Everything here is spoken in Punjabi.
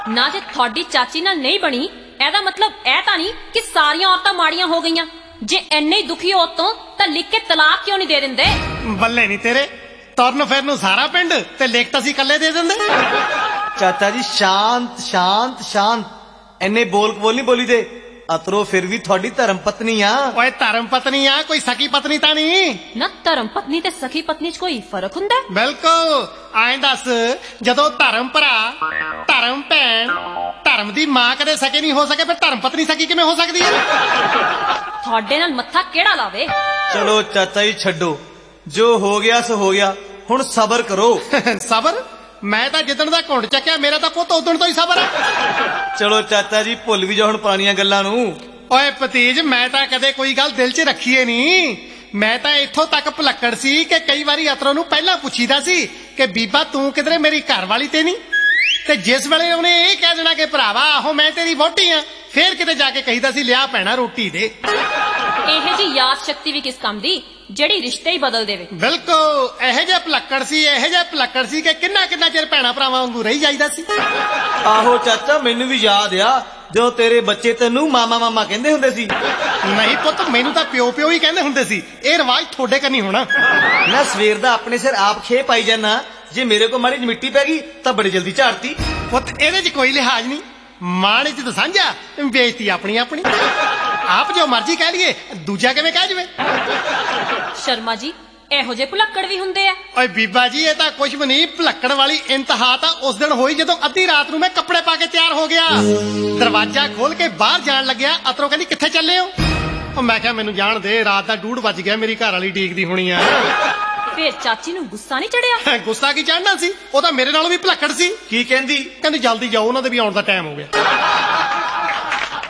ਨਾ ਜੇ ਤੁਹਾਡੀ ਚਾਚੀ ਨਾਲ ਨਹੀਂ ਬਣੀ ਇਹਦਾ ਮਤਲਬ ਇਹ ਤਾਂ ਨਹੀਂ ਕਿ ਸਾਰੀਆਂ ਔਰਤਾਂ ਮਾੜੀਆਂ ਹੋ ਗਈਆਂ। ਜੇ ਇੰਨੇ ਹੀ ਦੁਖੀ ਹੋ ਤੋਂ ਤਾਂ ਲਿਖ ਕੇ ਤਲਾਕ ਕਿਉਂ ਨਹੀਂ ਦੇ ਦਿੰਦੇ? ਬੱਲੇ ਨਹੀਂ ਤੇਰੇ, ਤੁਰਨ ਫਿਰ ਨੂੰ ਸਾਰਾ ਪਿੰਡ ਤੇ ਲਿਖ ਤਾਂ ਅਸੀਂ ਇਕੱਲੇ ਦੇ ਦਿੰਦੇ। ਚਾਚਾ ਜੀ ਸ਼ਾਂਤ ਸ਼ਾਂਤ ਸ਼ਾਂਤ, ਇੰਨੇ ਬੋਲ ਨਹੀਂ ਬੋਲੀ ਦੇ। ਅਤਰੋ ਫਿਰ ਵੀ ਤੁਹਾਡੀ ਧਰਮ ਪਤਨੀ ਆ। ਓਏ ਧਰਮ ਪਤਨੀ ਆ, ਕੋਈ ਸਕੀ ਪਤਨੀ ਤਾਂ ਨਹੀਂ ਨਾ। ਧਰਮ ਪਤਨੀ ਤੇ ਸਖੀ ਪਤਨੀ 'ਚ ਕੋਈ ਫਰਕ ਹੁੰਦਾ? ਬਿਲਕੁਲ। ਐਂ ਦੱਸ, ਜਦੋਂ ਧਰਮ ਭਰਾ, ਧਰਮ ਭੈਣ, ਧਰਮ ਦੀ ਮਾਂ ਕਦੇ ਸਕੇ ਨਹੀਂ ਹੋ ਸਕੇ, ਫਿਰ ਧਰਮ ਪਤਨੀ ਸਕੀ ਕਿਵੇਂ ਹੋ ਸਕਦੀ ਹੈ? ਤੁਹਾਡੇ ਨਾਲ ਮੱਥਾ ਕਿਹੜਾ ਲਾਵੇ? ਚਲੋ ਚਾਚਾ ਜੀ ਛੱਡੋ, ਜੋ ਹੋ ਗਿਆ ਸੋ ਹੋ ਗਿਆ, ਹੁਣ ਸਬਰ ਕਰੋ। ਸਬਰ? ਮੈਂ ਤਾਂ ਜਿੱਦਣ ਦਾ ਘੁੰਡ ਚੱਕਿਆ ਮੇਰਾ ਤਾਂ ਪੁੱਤ ਉਦਣ ਤੋਂ ਹੀ ਸਬਰ ਆ। ਚਲੋ ਚਾਚਾ ਜੀ ਭੁੱਲ ਵੀ ਜਾਓ ਹੁਣ ਪੁਰਾਣੀਆਂ ਗੱਲਾਂ ਨੂੰ। ਓਏ ਭਤੀਜ, ਮੈਂ ਤਾਂ ਕਦੇ ਕੋਈ ਗੱਲ ਦਿਲ 'ਚ ਰੱਖੀਏ ਨਹੀਂ। ਮੈਂ ਤਾਂ ਇੱਥੋਂ ਤੱਕ ਭੁਲੱਕੜ ਸੀ ਕਿ ਕਈ ਵਾਰੀ ਅਤਰੋਂ ਨੂੰ ਪਹਿਲਾਂ ਪੁੱਛੀਦਾ ਸੀ ਕਿ ਬੀਬਾ ਤੂੰ ਕਿਧਰੇ ਮੇਰੀ ਘਰ ਵਾਲੀ ਤੇ ਨਹੀਂ, ਤੇ ਜਿਸ ਵੇਲੇ ਉਹਨੇ ਇਹ ਕਹਿ ਦੇਣਾ ਕਿ ਭਰਾਵਾ ਆਹੋ ਮੈਂ ਤੇਰੀ ਵਹੁਟੀ ਆ, ਫੇਰ ਕਿਤੇ ਜਾ ਕੇ ਕਹੀਦਾ ਸੀ ਲਿਆ ਭੈਣਾ ਰੋਟੀ ਦੇ। ਇਹ ਜੀ ਯਾਦ ਸ਼ਕਤੀ ਵੀ ਕਿਸ ਕੰਮ ਦੀ ਜਿਹੜੀ ਰਿਸ਼ਤੇ ਹੀ ਬਦਲ ਦੇਵੇ। ਬਿਲਕੁਲ ਇਹੋ ਜਿਹਾ ਭੁਲੱਕੜ ਸੀ, ਇਹੋ ਜਿਹਾ ਭੁਲੱਕੜ ਸੀ ਕਿ ਕਿੰਨਾ ਚਿਰ ਭੈਣਾ ਭਰਾਵਾਂ ਵਾਂਗੂ ਰਹੀ ਜਾਈਦਾ ਸੀ। ਆਹੋ ਚਾਚਾ, ਮੈਨੂੰ ਵੀ ਯਾਦ ਆ ਜਦੋਂ ਤੇਰੇ ਬੱਚੇ ਤੈਨੂੰ ਮਾਮਾ ਕਹਿੰਦੇ ਹੁੰਦੇ ਸੀ। ਨਹੀਂ ਪੁੱਤ, ਮੈਨੂੰ ਤਾਂ ਪਿਓ ਹੀ ਕਹਿੰਦੇ ਹੁੰਦੇ ਸੀ। ਇਹ ਰਿਵਾਜ ਤੁਹਾਡੇ ਕੰਨੀ ਹੋਣਾ। ਮੈਂ ਸਵੇਰ ਦਾ ਆਪਣੇ ਸਿਰ ਆਪ ਖੇ ਪਾਈ ਜਾਨਾ, ਜੇ ਮੇਰੇ ਕੋਲ ਮਾੜੀ ਜਿਹੀ ਮਿੱਟੀ ਪੈ ਗਈ ਤਾਂ ਬੜੀ ਜਲਦੀ ਝਾੜਤੀ। ਪੁੱਤ ਇਹਦੇ 'ਚ ਕੋਈ ਲਿਹਾਜ਼ ਨਹੀਂ, ਮਾੜੀ 'ਚ ਤਾਂ ਸਾਂਝਾ, ਬੇਇੱਜ਼ਤੀ ਆਪਣੀ। ਆਪ ਜੋ ਮਰਜ਼ੀ ਕਹਿ ਲਈਏ, ਦੂਜਾ ਕਿਵੇਂ ਕਹਿ ਜਵੇ? ਸ਼ਰਮਾ ਜੀ, ਇਹੋ ਜਿਹੇ ਭੁਲੱਕੜ ਵੀ ਹੁੰਦੇ ਆ? ਓਏ ਬੀਬਾ ਜੀ, ਇਹ ਤਾਂ ਕੁਝ ਵੀ ਨਹੀਂ। ਭੁਲੱਕੜ ਵਾਲੀ ਇੰਤਹਾ ਤਾਂ ਉਸ ਦਿਨ ਹੋਈ ਜਦੋਂ ਅੱਧੀ ਰਾਤ ਨੂੰ ਮੈਂ ਕੱਪੜੇ ਪਾ ਕੇ ਤਿਆਰ ਹੋ ਗਿਆ, ਦਰਵਾਜ਼ਾ ਖੋਲ ਕੇ ਬਾਹਰ ਜਾਣ ਲੱਗਿਆ। ਅਤਰੋ ਕਹਿੰਦੀ ਕਿੱਥੇ ਚੱਲੇ ਹੋ? ਉਹ ਮੈਂ ਕਿਹਾ ਮੈਨੂੰ ਜਾਣ ਦੇ, ਰਾਤ ਦਾ 2:30 ਵੱਜ ਗਿਆ, ਮੇਰੀ ਘਰ ਵਾਲੀ ਡੀਕਦੀ ਹੋਣੀ ਆ। ਫੇਰ ਚਾਚੀ ਨੂੰ ਗੁੱਸਾ ਨਹੀਂ ਚੜਿਆ? ਗੁੱਸਾ ਕੀ ਚੜਨਾ ਸੀ, ਉਹ ਤਾਂ ਮੇਰੇ ਨਾਲੋਂ ਵੀ ਭੁਲੱਕੜ ਸੀ। ਕੀ ਕਹਿੰਦੀ? ਕਹਿੰਦੀ ਜਲਦੀ ਜਾਓ, ਉਹਨਾਂ ਦੇ ਵੀ ਆਉਣ ਦਾ ਟਾਈਮ ਹੋ ਗਿਆ।